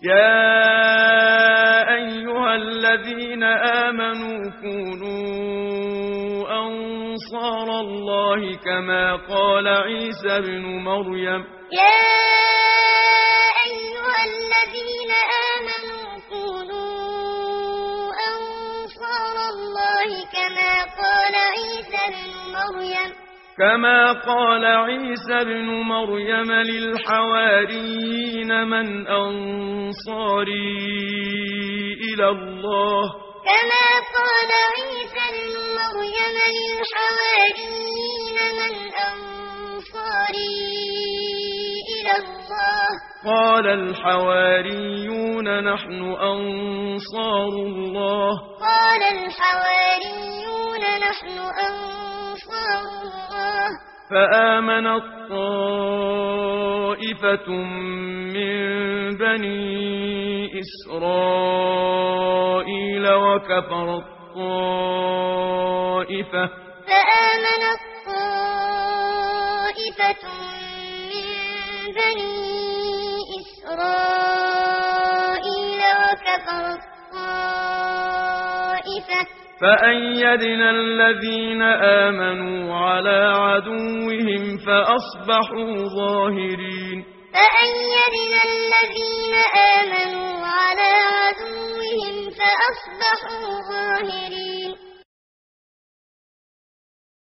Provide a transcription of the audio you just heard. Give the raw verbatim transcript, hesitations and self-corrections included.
يا أيها الذين آمنوا كونوا أنصار الله كما قال عيسى ابن مريم يا أيها الذين آمنوا كونوا أنصار الله كما قال عيسى ابن مريم كما قال عيسى ابن مريم للحواريين من أنصاري إلى الله كما قال عيسى ابن مريم للحواريين من أنصاري إلى الله قال الحواريون نحن أنصار الله قال الحواريون نحن أنصار الله فآمنت طائفة من بني إسرائيل وكفرت طائفة فآمنت طائفة من بني إسرائيل وكفرت طائفة فأيدنا الذين آمنوا على عدوهم فأصبحوا ظاهرين فأيدنا الذين آمنوا على عدوهم فأصبحوا ظاهرين